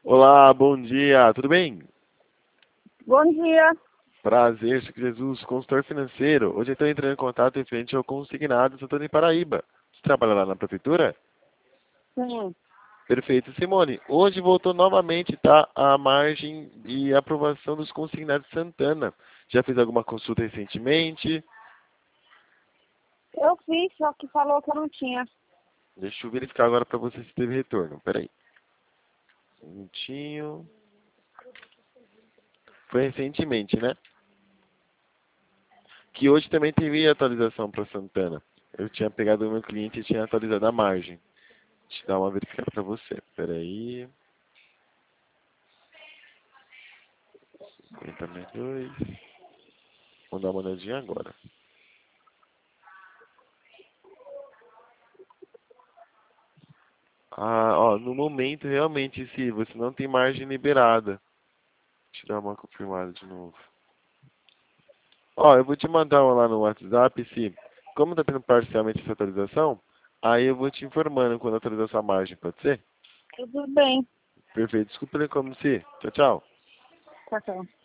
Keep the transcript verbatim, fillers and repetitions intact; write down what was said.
Olá, bom dia, tudo bem? Bom dia. Prazer, Chico Jesus, consultor financeiro. Hoje eu estou entrando em contato em frente ao consignado Santana em Paraíba. Você trabalha lá na prefeitura? Sim. Perfeito, Simone. Hoje voltou novamente, tá, a margem de aprovação dos consignados Santana. Já fez alguma consulta recentemente? Eu fiz, só que falou que eu não tinha. Deixa eu verificar agora para você se teve retorno. Peraí. Um minutinho. Foi recentemente, né? Que hoje também teve atualização para Santana. Eu tinha pegado o meu cliente e tinha atualizado a margem. Deixa eu dar uma verificada para você. Espera aí. cinquenta mais dois. Vamos dar uma olhadinha agora. Ah, ó, no momento, realmente, se você não tem margem liberada. Deixa eu dar uma confirmada de novo. Ó, eu vou te mandar uma lá no WhatsApp, se, como tá tendo parcialmente essa atualização, aí eu vou te informando quando atualizar essa margem, pode ser? Tudo bem. Perfeito. Desculpa, como se. Tchau, tchau. Tá bom.